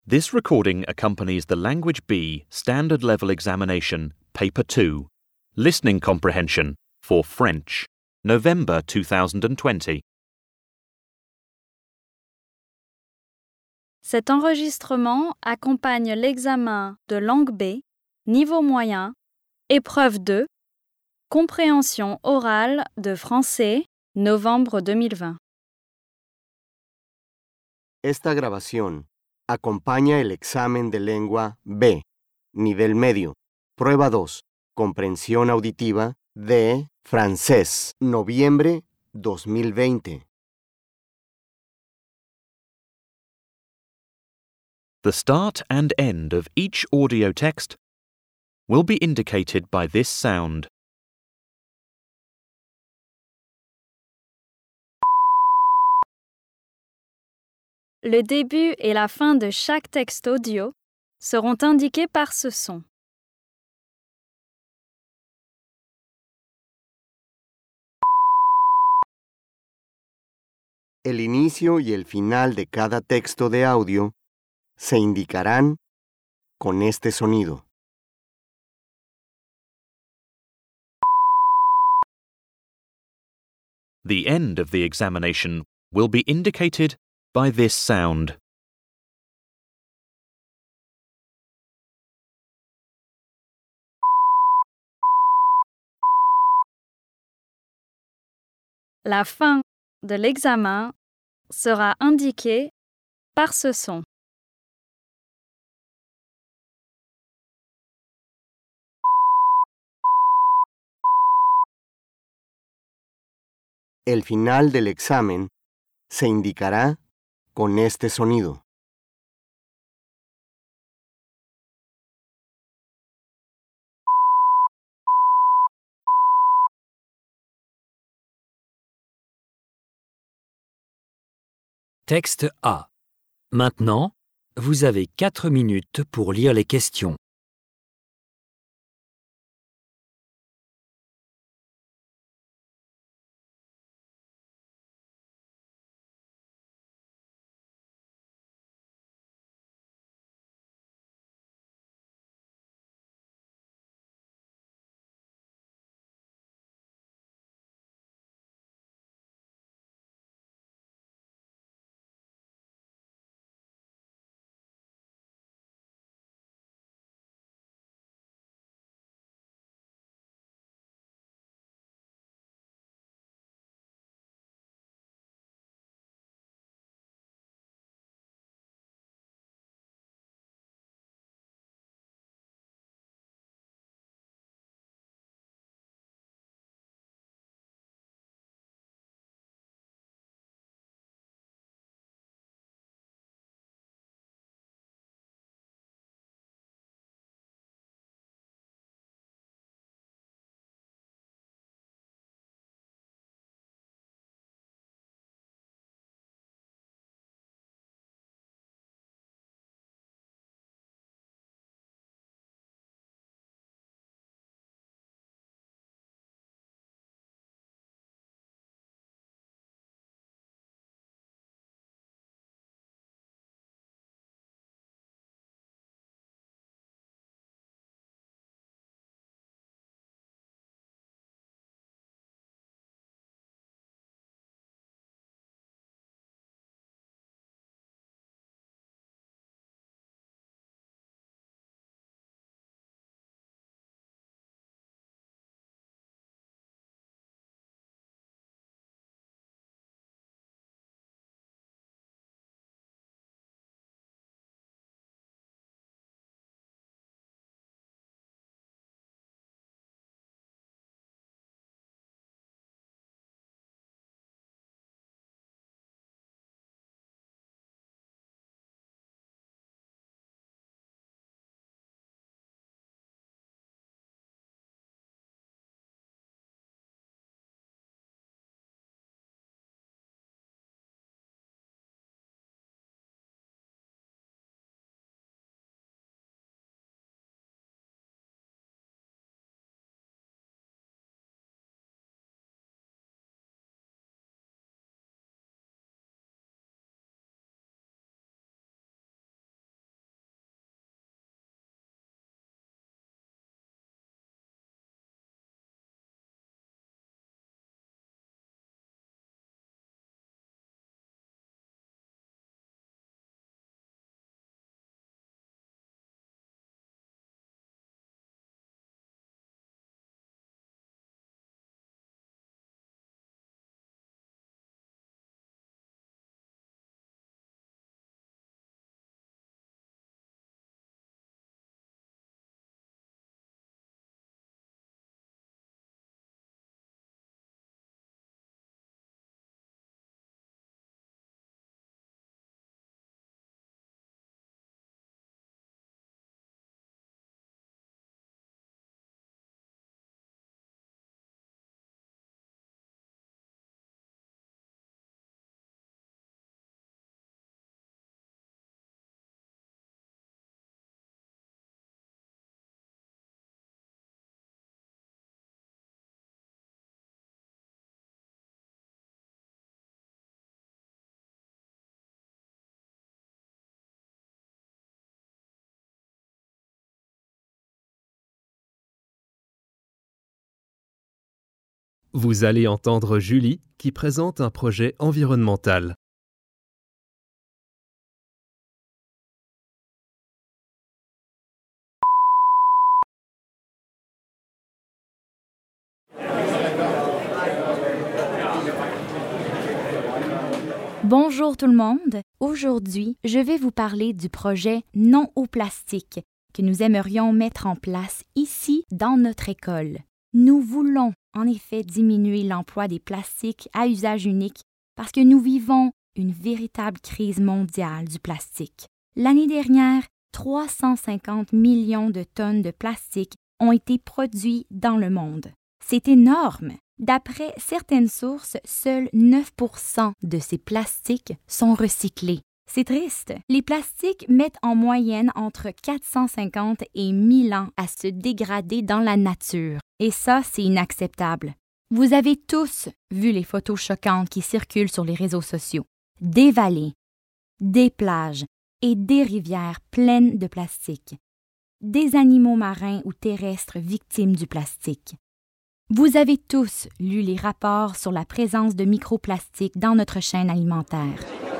This recording accompanies the Language B Standard Level Examination, Paper 2, Listening Comprehension for French, November 2020. Cet enregistrement accompagne l'examen de langue B, niveau moyen, épreuve 2, compréhension orale de français, novembre 2020. Esta grabación acompaña el examen de lengua B, nivel medio, prueba 2, comprensión auditiva de francés, noviembre 2020. The start and end of each audio text will be indicated by this sound. Le début et la fin de chaque texte audio seront indiqués par ce son. El inicio y el final de cada texto de audio se indicarán con este sonido. The end of the examination will be indicated by this sound. La fin de l'examen sera indiquée par ce son. El final del examen se indicará con este sonido. Texte A. Maintenant, vous avez 4 minutes pour lire les questions. Vous allez entendre Julie qui présente un projet environnemental. Bonjour tout le monde. Aujourd'hui, je vais vous parler du projet Non au plastique que nous aimerions mettre en place ici dans notre école. Nous voulons en effet diminuer l'emploi des plastiques à usage unique parce que nous vivons une véritable crise mondiale du plastique. L'année dernière, 350 millions de tonnes de plastique ont été produits dans le monde. C'est énorme! D'après certaines sources, seuls 9% de ces plastiques sont recyclés. C'est triste. Les plastiques mettent en moyenne entre 450 et 1000 ans à se dégrader dans la nature. Et ça, c'est inacceptable. Vous avez tous vu les photos choquantes qui circulent sur les réseaux sociaux. Des vallées, des plages et des rivières pleines de plastique. Des animaux marins ou terrestres victimes du plastique. Vous avez tous lu les rapports sur la présence de microplastiques dans notre chaîne alimentaire.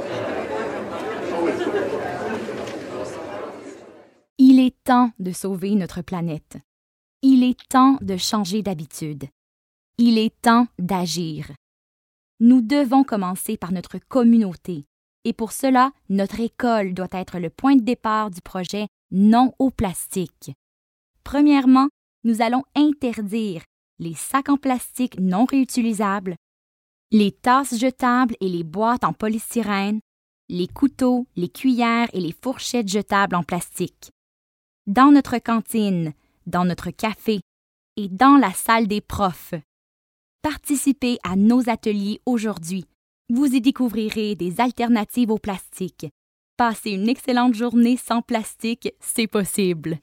Il est temps de sauver notre planète. Il est temps de changer d'habitude. Il est temps d'agir. Nous devons commencer par notre communauté. Et pour cela, notre école doit être le point de départ du projet Non au plastique. Premièrement, nous allons interdire les sacs en plastique non réutilisables, les tasses jetables et les boîtes en polystyrène, les couteaux, les cuillères et les fourchettes jetables en plastique. Dans notre cantine, dans notre café et dans la salle des profs. Participez à nos ateliers aujourd'hui. Vous y découvrirez des alternatives au plastique. Passez une excellente journée sans plastique, c'est possible.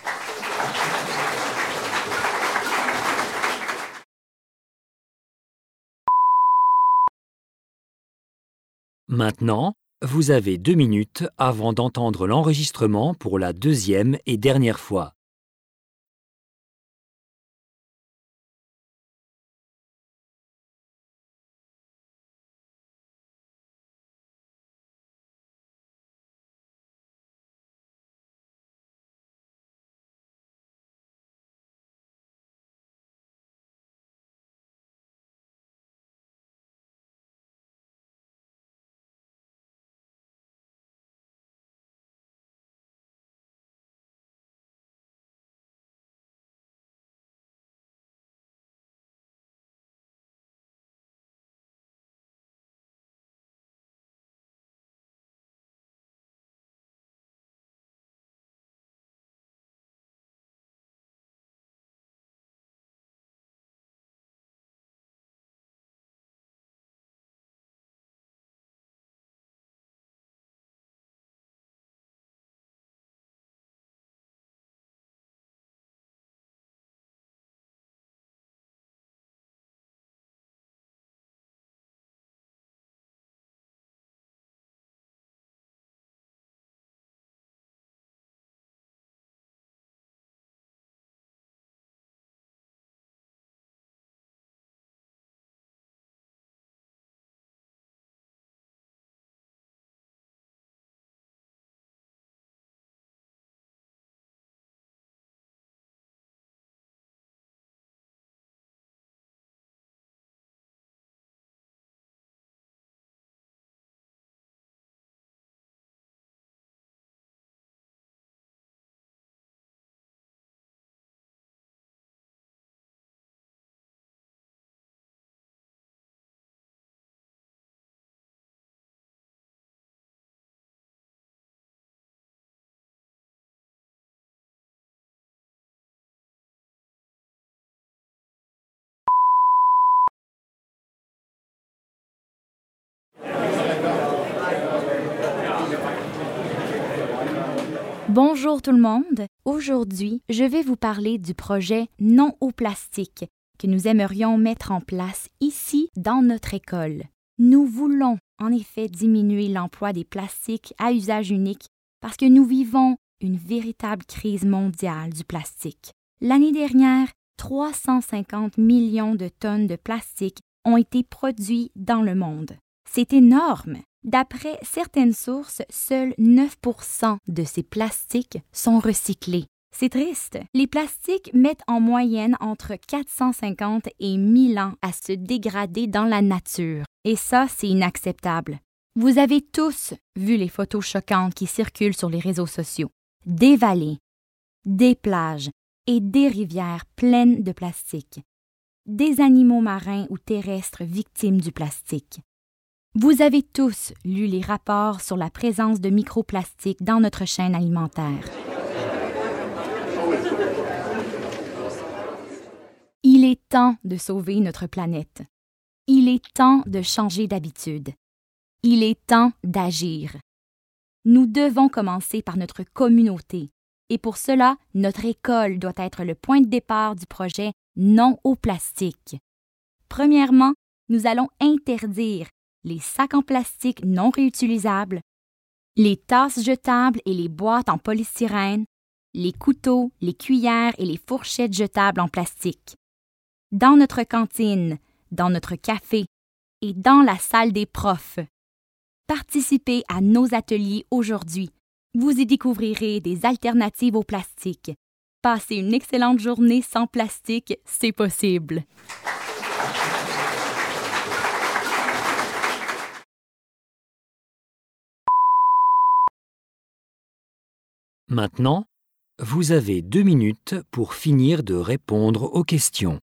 Maintenant, vous avez 2 minutes avant d'entendre l'enregistrement pour la deuxième et dernière fois. Bonjour tout le monde. Aujourd'hui, je vais vous parler du projet Non au plastique que nous aimerions mettre en place ici dans notre école. Nous voulons en effet diminuer l'emploi des plastiques à usage unique parce que nous vivons une véritable crise mondiale du plastique. L'année dernière, 350 millions de tonnes de plastique ont été produits dans le monde. C'est énorme! D'après certaines sources, seuls 9% de ces plastiques sont recyclés. C'est triste. Les plastiques mettent en moyenne entre 450 et 1000 ans à se dégrader dans la nature. Et ça, c'est inacceptable. Vous avez tous vu les photos choquantes qui circulent sur les réseaux sociaux. Des vallées, des plages et des rivières pleines de plastique. Des animaux marins ou terrestres victimes du plastique. Vous avez tous lu les rapports sur la présence de microplastiques dans notre chaîne alimentaire. Il est temps de sauver notre planète. Il est temps de changer d'habitude. Il est temps d'agir. Nous devons commencer par notre communauté. Et pour cela, notre école doit être le point de départ du projet Non au plastique. Premièrement, nous allons interdire les sacs en plastique non réutilisables, les tasses jetables et les boîtes en polystyrène, les couteaux, les cuillères et les fourchettes jetables en plastique. Dans notre cantine, dans notre café et dans la salle des profs. Participez à nos ateliers aujourd'hui. Vous y découvrirez des alternatives au plastique. Passez une excellente journée sans plastique, c'est possible. Maintenant, vous avez 2 minutes pour finir de répondre aux questions.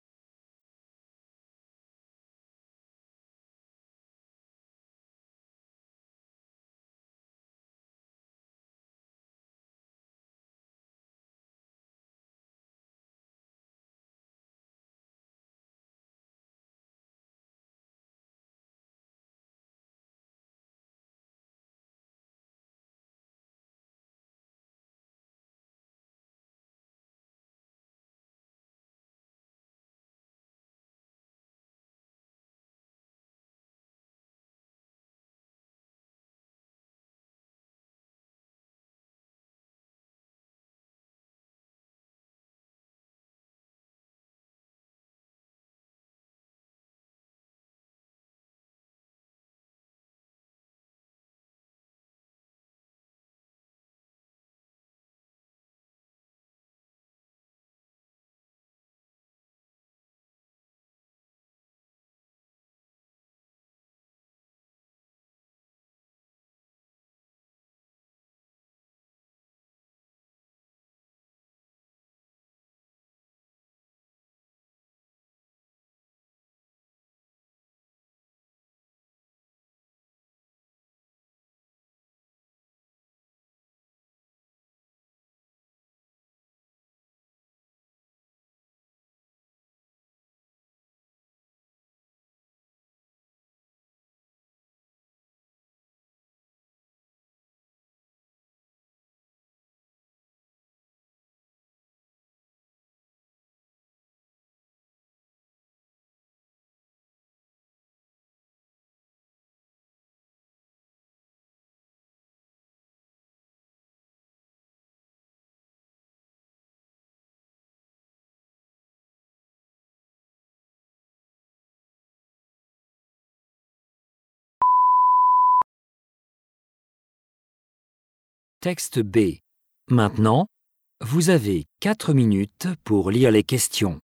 Texte B. Maintenant, vous avez 4 minutes pour lire les questions.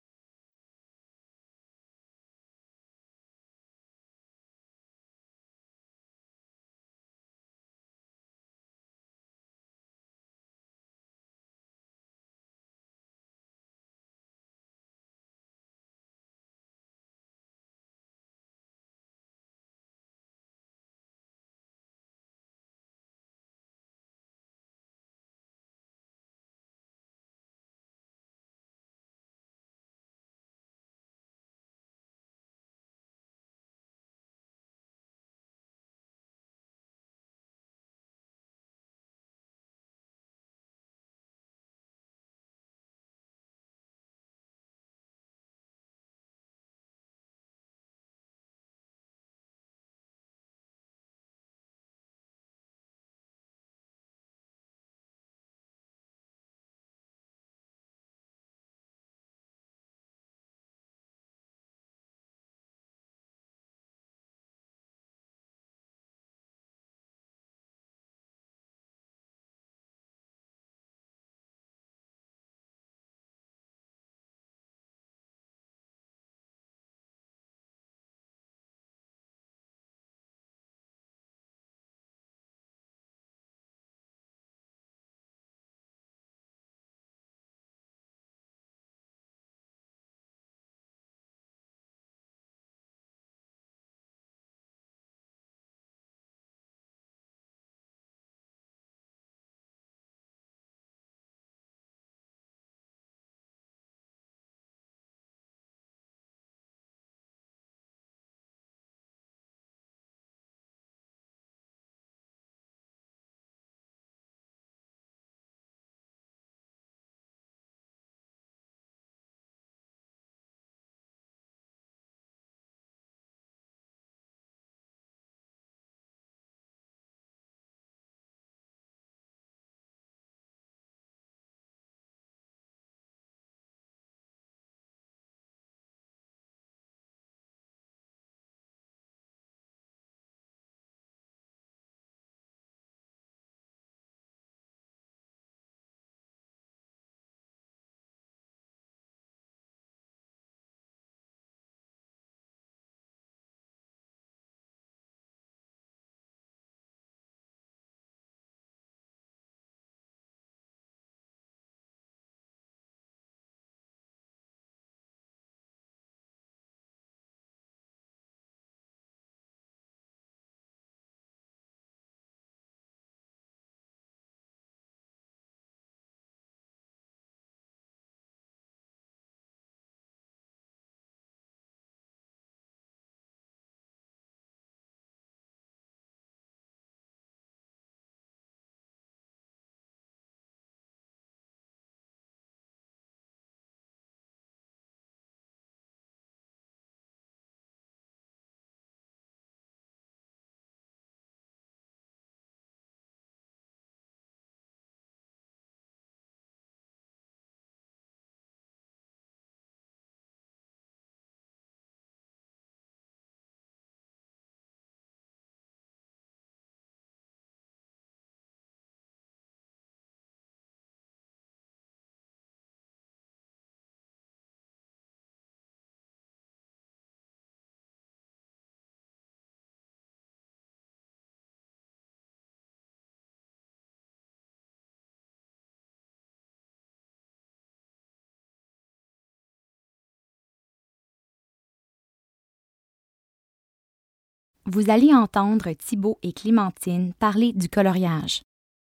vous allez entendre Thibaut et Clémentine parler du coloriage.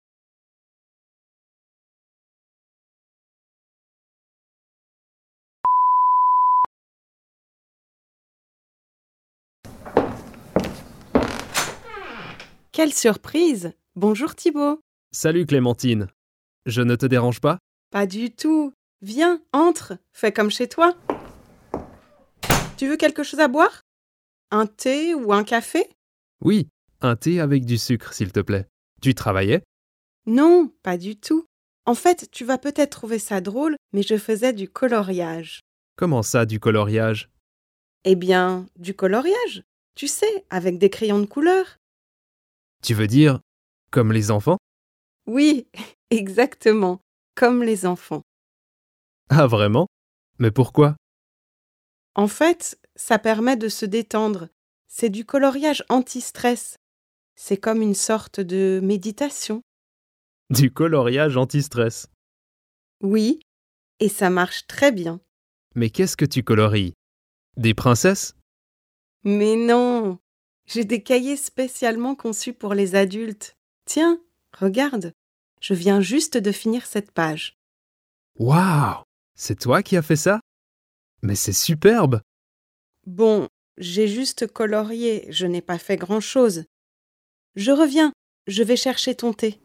Quelle surprise! Bonjour Thibaut. Salut Clémentine. Je ne te dérange pas? Pas du tout. Viens, entre, fais comme chez toi. Tu veux quelque chose à boire? Un thé ou un café? Oui, un thé avec du sucre, s'il te plaît. Tu travaillais? Non, pas du tout. En fait, tu vas peut-être trouver ça drôle, mais je faisais du coloriage. Comment ça, du coloriage? Eh bien, du coloriage. Tu sais, avec des crayons de couleur. Tu veux dire comme les enfants? Oui, exactement, comme les enfants. Ah, vraiment? Mais pourquoi? En fait, ça permet de se détendre. C'est du coloriage anti-stress. C'est comme une sorte de méditation. Du coloriage anti-stress. Oui, et ça marche très bien. Mais qu'est-ce que tu colories? Des princesses? Mais non, j'ai des cahiers spécialement conçus pour les adultes. Tiens, regarde, je viens juste de finir cette page. Waouh! C'est toi qui as fait ça? Mais c'est superbe! Bon, j'ai juste colorié, je n'ai pas fait grand-chose. Je reviens, je vais chercher ton thé.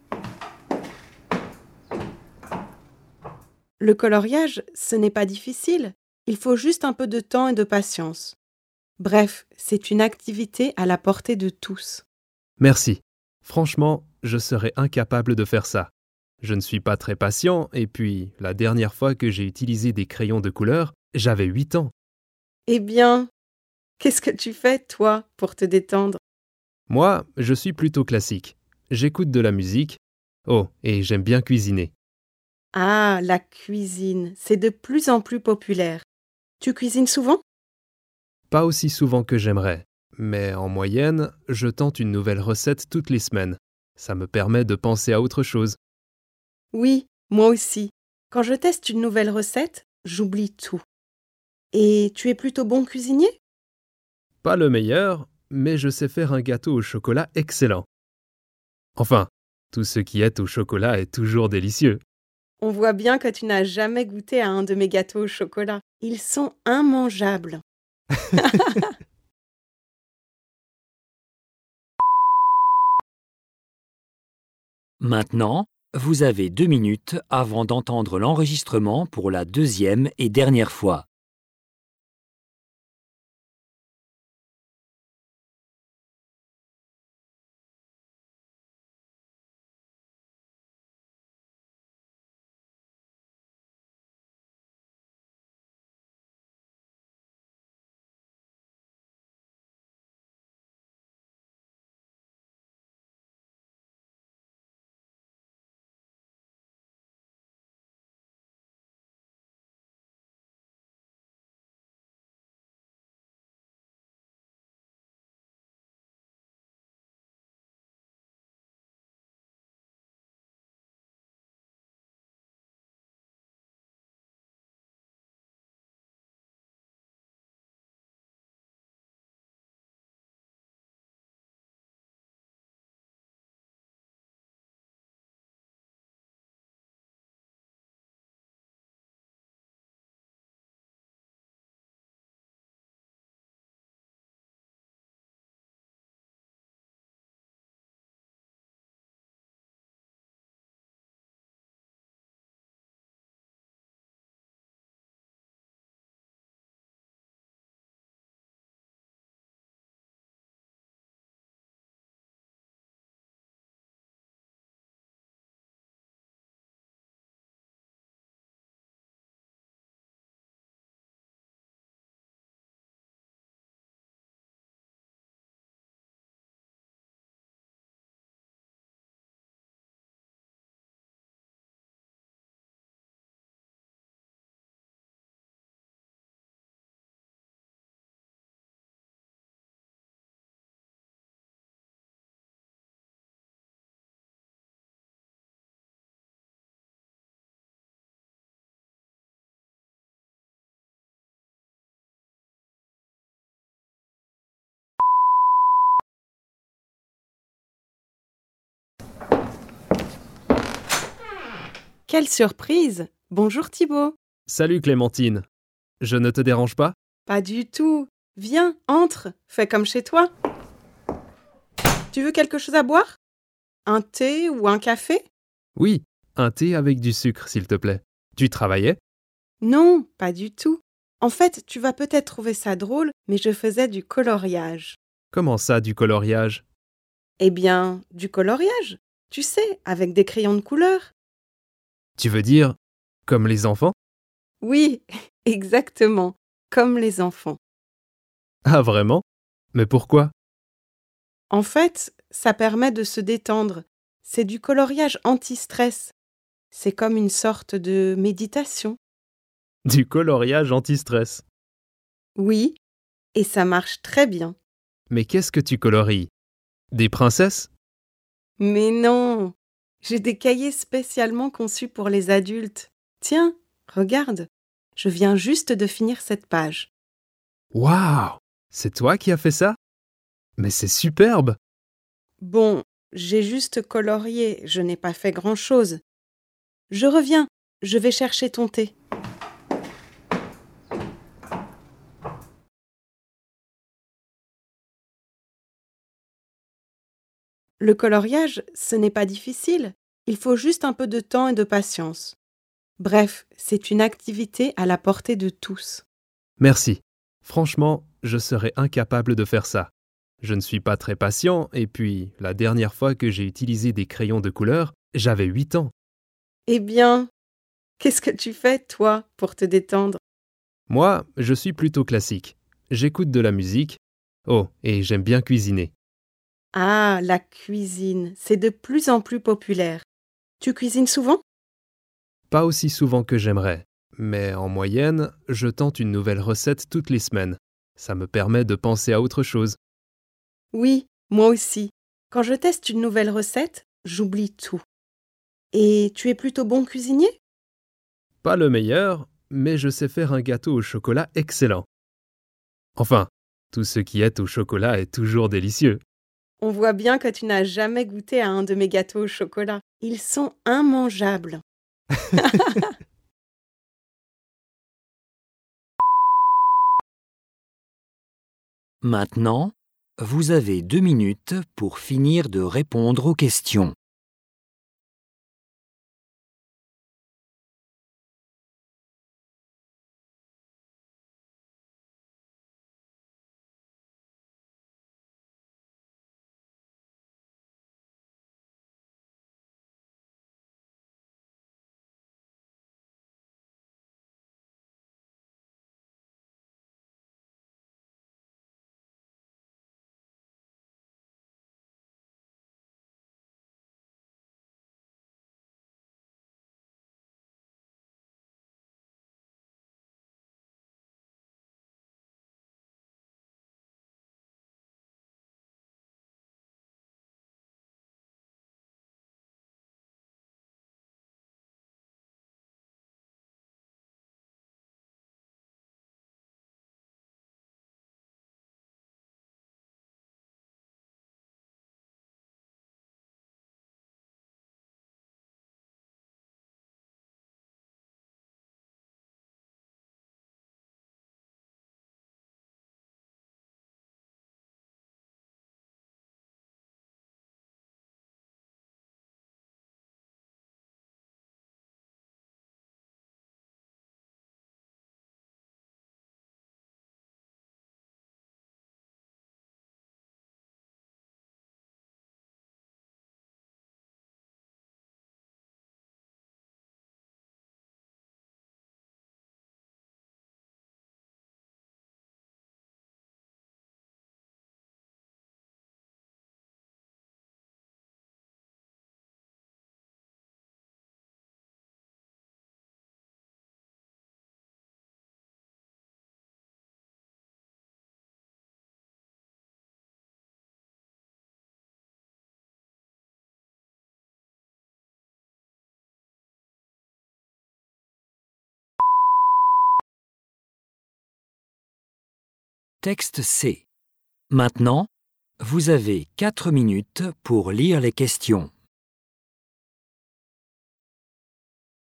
Le coloriage, ce n'est pas difficile. Il faut juste un peu de temps et de patience. Bref, c'est une activité à la portée de tous. Merci. Franchement, je serais incapable de faire ça. Je ne suis pas très patient et puis, la dernière fois que j'ai utilisé des crayons de couleur, j'avais 8 ans. Eh bien, qu'est-ce que tu fais, toi, pour te détendre? Moi, je suis plutôt classique. J'écoute de la musique. Oh, et j'aime bien cuisiner. Ah, la cuisine, c'est de plus en plus populaire. Tu cuisines souvent? Pas aussi souvent que j'aimerais, mais en moyenne, je tente une nouvelle recette toutes les semaines. Ça me permet de penser à autre chose. Oui, moi aussi. Quand je teste une nouvelle recette, j'oublie tout. Et tu es plutôt bon cuisinier? Pas le meilleur, mais je sais faire un gâteau au chocolat excellent. Enfin, tout ce qui est au chocolat est toujours délicieux. On voit bien que tu n'as jamais goûté à un de mes gâteaux au chocolat. Ils sont immangeables. Maintenant, vous avez 2 minutes avant d'entendre l'enregistrement pour la deuxième et dernière fois. Quelle surprise! Bonjour Thibaut. Salut Clémentine. Je ne te dérange pas? Pas du tout. Viens, entre, fais comme chez toi. Tu veux quelque chose à boire? Un thé ou un café? Oui, un thé avec du sucre, s'il te plaît. Tu travaillais? Non, pas du tout. En fait, tu vas peut-être trouver ça drôle, mais je faisais du coloriage. Comment ça, du coloriage? Eh bien, du coloriage. Tu sais, avec des crayons de couleur. Tu veux dire comme les enfants? Oui, exactement, comme les enfants. Ah, vraiment? Mais pourquoi? En fait, ça permet de se détendre. C'est du coloriage anti-stress. C'est comme une sorte de méditation. Du coloriage anti-stress. Oui, et ça marche très bien. Mais qu'est-ce que tu colories? Des princesses? Mais non, j'ai des cahiers spécialement conçus pour les adultes. Tiens, regarde, je viens juste de finir cette page. Waouh! C'est toi qui as fait ça? Mais c'est superbe! Bon, j'ai juste colorié, je n'ai pas fait grand-chose. Je reviens, je vais chercher ton thé. Le coloriage, ce n'est pas difficile. Il faut juste un peu de temps et de patience. Bref, c'est une activité à la portée de tous. Merci. Franchement, je serais incapable de faire ça. Je ne suis pas très patient et puis, la dernière fois que j'ai utilisé des crayons de couleur, j'avais 8 ans. Eh bien, qu'est-ce que tu fais, toi, pour te détendre? Moi, je suis plutôt classique. J'écoute de la musique. Oh, et j'aime bien cuisiner. Ah, la cuisine, c'est de plus en plus populaire. Tu cuisines souvent? Pas aussi souvent que j'aimerais, mais en moyenne, je tente une nouvelle recette toutes les semaines. Ça me permet de penser à autre chose. Oui, moi aussi. Quand je teste une nouvelle recette, j'oublie tout. Et tu es plutôt bon cuisinier? Pas le meilleur, mais je sais faire un gâteau au chocolat excellent. Enfin, tout ce qui est au chocolat est toujours délicieux. On voit bien que tu n'as jamais goûté à un de mes gâteaux au chocolat. Ils sont immangeables. Maintenant, vous avez 2 minutes pour finir de répondre aux questions. Texte C. Maintenant, vous avez 4 minutes pour lire les questions.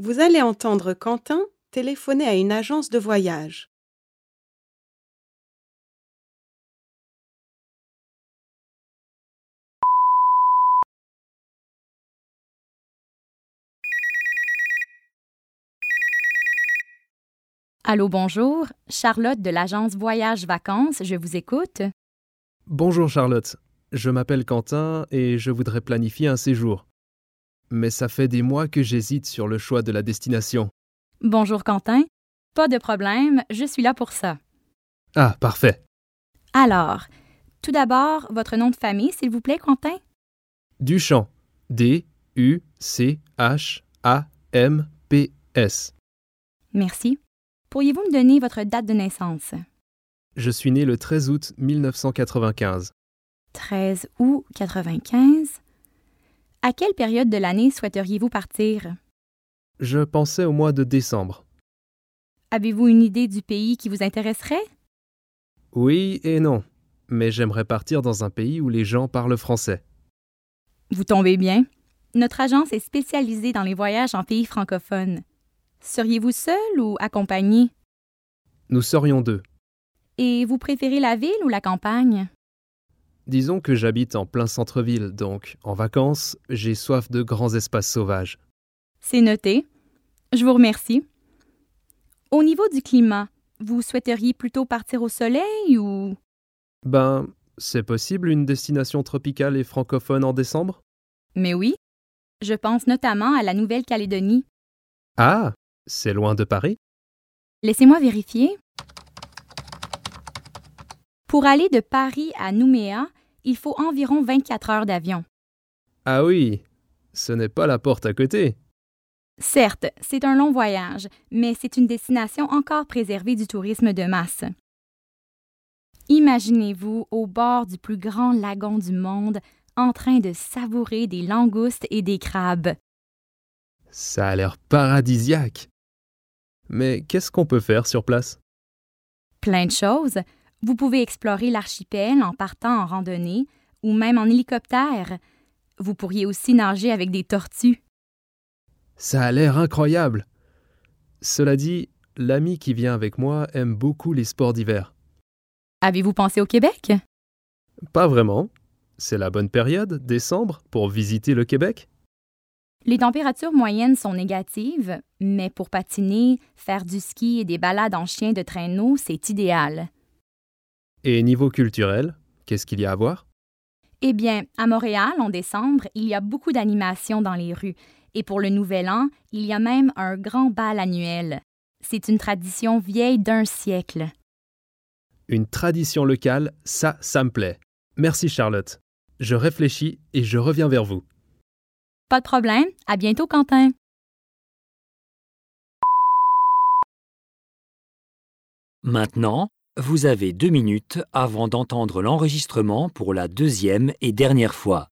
Vous allez entendre Quentin téléphoner à une agence de voyage. Allô, bonjour. Charlotte de l'agence Voyage Vacances, je vous écoute. Bonjour Charlotte, je m'appelle Quentin et je voudrais planifier un séjour. Mais ça fait des mois que j'hésite sur le choix de la destination. Bonjour, Quentin. Pas de problème, je suis là pour ça. Ah, parfait. Alors, tout d'abord, votre nom de famille, s'il vous plaît, Quentin? Duchamp. D-U-C-H-A-M-P-S. Merci. Pourriez-vous me donner votre date de naissance? Je suis né le 13 août 1995. 13 août 95. À quelle période de l'année souhaiteriez-vous partir? Je pensais au mois de décembre. Avez-vous une idée du pays qui vous intéresserait? Oui et non, mais j'aimerais partir dans un pays où les gens parlent français. Vous tombez bien. Notre agence est spécialisée dans les voyages en pays francophones. Seriez-vous seul ou accompagné? Nous serions deux. Et vous préférez la ville ou la campagne? Disons que j'habite en plein centre-ville, donc en vacances, j'ai soif de grands espaces sauvages. C'est noté. Je vous remercie. Au niveau du climat, vous souhaiteriez plutôt partir au soleil ou... Ben, c'est possible une destination tropicale et francophone en décembre? Mais oui. Je pense notamment à la Nouvelle-Calédonie. Ah, c'est loin de Paris? Laissez-moi vérifier. Pour aller de Paris à Nouméa, il faut environ 24 heures d'avion. Ah oui, ce n'est pas la porte à côté. Certes, c'est un long voyage, mais c'est une destination encore préservée du tourisme de masse. Imaginez-vous au bord du plus grand lagon du monde, en train de savourer des langoustes et des crabes. Ça a l'air paradisiaque. Mais qu'est-ce qu'on peut faire sur place? Plein de choses. Vous pouvez explorer l'archipel en partant en randonnée ou même en hélicoptère. Vous pourriez aussi nager avec des tortues. Ça a l'air incroyable. Cela dit, l'ami qui vient avec moi aime beaucoup les sports d'hiver. Avez-vous pensé au Québec? Pas vraiment. C'est la bonne période, décembre, pour visiter le Québec? Les températures moyennes sont négatives, mais pour patiner, faire du ski et des balades en chien de traîneau, c'est idéal. Et niveau culturel, qu'est-ce qu'il y a à voir? Eh bien, à Montréal, en décembre, il y a beaucoup d'animations dans les rues. Et pour le Nouvel An, il y a même un grand bal annuel. C'est une tradition vieille d'1 siècle. Une tradition locale, ça me plaît. Merci Charlotte. Je réfléchis et je reviens vers vous. Pas de problème. À bientôt, Quentin. Maintenant, vous avez 2 minutes avant d'entendre l'enregistrement pour la deuxième et dernière fois.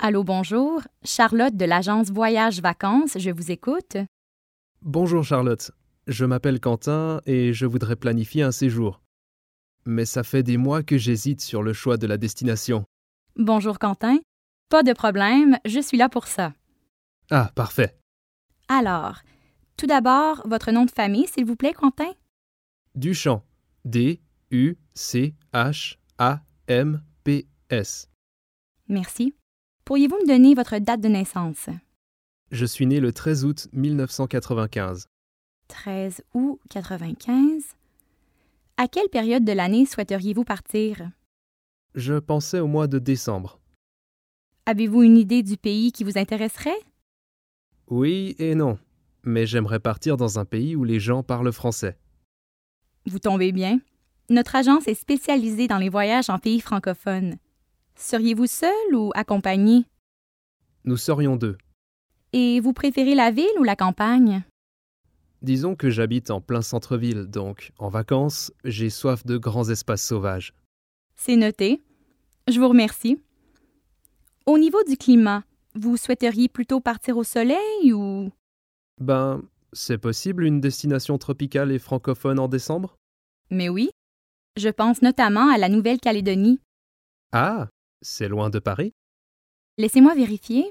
Allô, bonjour. Charlotte de l'agence Voyage Vacances, je vous écoute. Bonjour Charlotte, je m'appelle Quentin et je voudrais planifier un séjour. Mais ça fait des mois que j'hésite sur le choix de la destination. Bonjour Quentin. Pas de problème, je suis là pour ça. Ah, parfait. Alors, tout d'abord, votre nom de famille, s'il vous plaît, Quentin? Duchamp. D-U-C-H-A-M-P-S. Merci. Pourriez-vous me donner votre date de naissance? Je suis né le 13 août 1995. 13 août 95. À quelle période de l'année souhaiteriez-vous partir? Je pensais au mois de décembre. Avez-vous une idée du pays qui vous intéresserait? Oui et non, mais j'aimerais partir dans un pays où les gens parlent français. Vous tombez bien. Notre agence est spécialisée dans les voyages en pays francophones. Seriez-vous seul ou accompagné? Nous serions deux. Et vous préférez la ville ou la campagne? Disons que j'habite en plein centre-ville, donc en vacances, j'ai soif de grands espaces sauvages. C'est noté. Je vous remercie. Au niveau du climat, vous souhaiteriez plutôt partir au soleil ou... Ben, c'est possible une destination tropicale et francophone en décembre? Mais oui. Je pense notamment à la Nouvelle-Calédonie. Ah, c'est loin de Paris? Laissez-moi vérifier.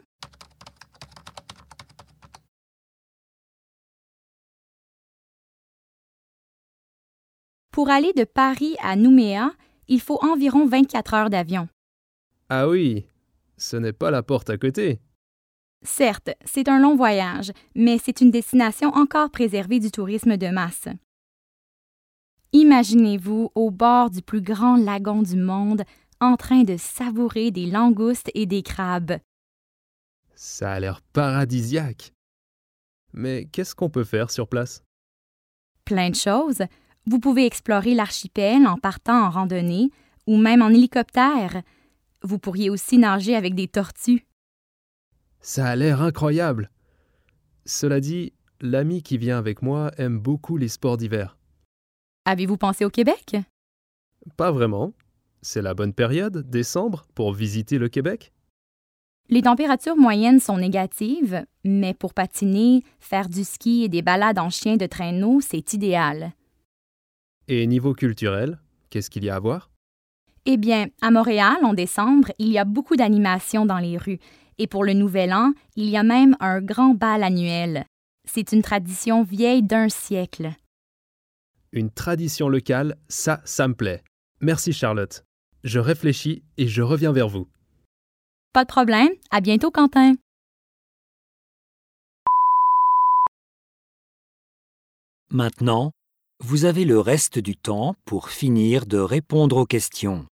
Pour aller de Paris à Nouméa, il faut environ 24 heures d'avion. Ah oui, ce n'est pas la porte à côté. Certes, c'est un long voyage, mais c'est une destination encore préservée du tourisme de masse. Imaginez-vous au bord du plus grand lagon du monde, en train de savourer des langoustes et des crabes. Ça a l'air paradisiaque. Mais qu'est-ce qu'on peut faire sur place? Plein de choses. Vous pouvez explorer l'archipel en partant en randonnée ou même en hélicoptère. Vous pourriez aussi nager avec des tortues. Ça a l'air incroyable. Cela dit, l'ami qui vient avec moi aime beaucoup les sports d'hiver. Avez-vous pensé au Québec? Pas vraiment. C'est la bonne période, décembre, pour visiter le Québec? Les températures moyennes sont négatives, mais pour patiner, faire du ski et des balades en chien de traîneau, c'est idéal. Et niveau culturel, qu'est-ce qu'il y a à voir? Eh bien, à Montréal, en décembre, il y a beaucoup d'animations dans les rues. Et pour le Nouvel An, il y a même un grand bal annuel. C'est une tradition vieille d'1 siècle. Une tradition locale, ça me plaît. Merci Charlotte. Je réfléchis et je reviens vers vous. Pas de problème. À bientôt, Quentin. Maintenant, vous avez le reste du temps pour finir de répondre aux questions.